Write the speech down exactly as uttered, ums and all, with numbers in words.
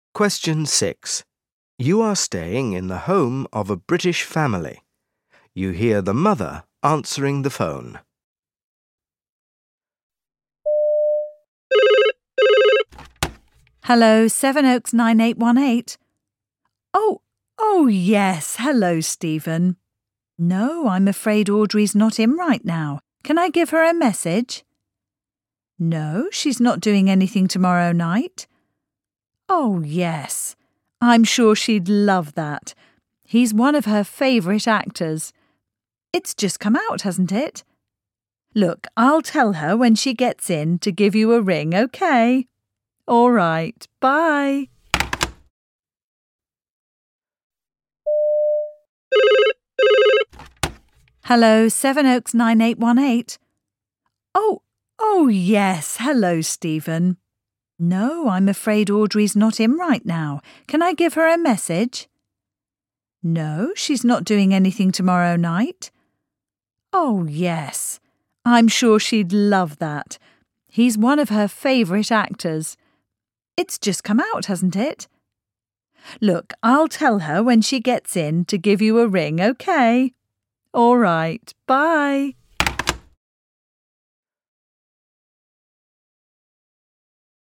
Question six. You are staying in the home of a British family. You hear the mother answering the phone. Hello, Seven Oaks nine eight one eight. Oh, oh yes, hello, Stephen. No, I'm afraid Audrey's not in right now. Can I give her a message? No, she's not doing anything tomorrow night. Oh, yes. I'm sure she'd love that. He's one of her favourite actors. It's just come out, hasn't it? Look, I'll tell her when she gets in to give you a ring, OK? All right, bye. Hello, Seven Oaks nine eight one eight. Oh, oh yes, hello, Stephen. No, I'm afraid Audrey's not in right now. Can I give her a message? No, she's not doing anything tomorrow night. Oh, yes. I'm sure she'd love that. He's one of her favourite actors. It's just come out, hasn't it? Look, I'll tell her when she gets in to give you a ring, OK? All right, bye.